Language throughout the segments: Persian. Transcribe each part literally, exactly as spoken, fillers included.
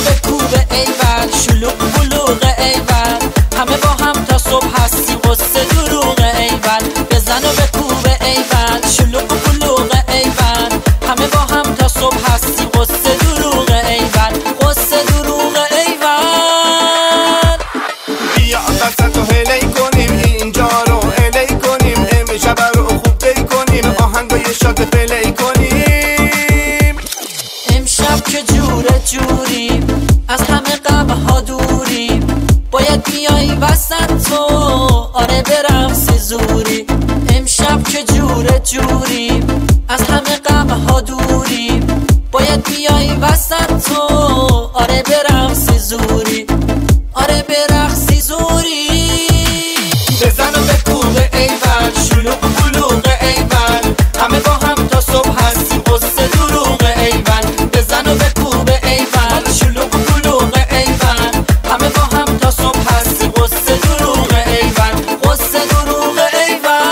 به کوبه ایول، شلوغ بلوغ ایول، همه با هم تا صبح هستی قصه دروغ ایول. بزن و به کوبه ایول، شلوغ بلوغ ایول، همه با هم تا صبح هستی قصه دروغ ایول، قصه دروغ ایول. بیا وسط و هلی کنیم اینجا رو الی کنیم، امشب رو خوب دی کنیم، آهنگای شاد پلی کنیم. امشب که جوره جوریم، از همه غم ها دوریم، باید بیای وسط تو آره برقصی زوری. امشب که جوره جوریم، از همه غم ها دوریم، باید بیای وسط تو آره برقصی زوری، آره برقصی زوری. بزن و به کوبه ایول، شلوغ بلوغ ایول، همه با هم تا صبح هستی قصه دروغ ایول. بزن و به کوبه ایول، شلوغ بلوغ ایول، همه با هم تا صبح هستی قصه دروغ ایول، قصه دروغ ایول.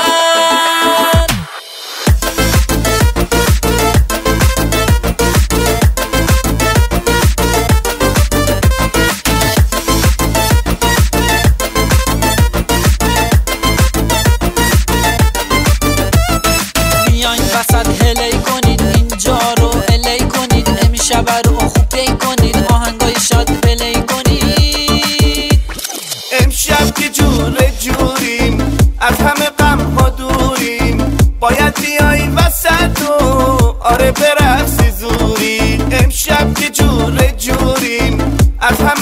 بیاین وسط هلی کنید اینجا رو الی کنید، امشب رو خوب پی کنید، آهنگای شاد پلی کنید. امشب که جوره جوریم، از همه غم ها دوریم، باید بیای وسط و آره برقصی زوری. امشب که جوره جوریم، از همه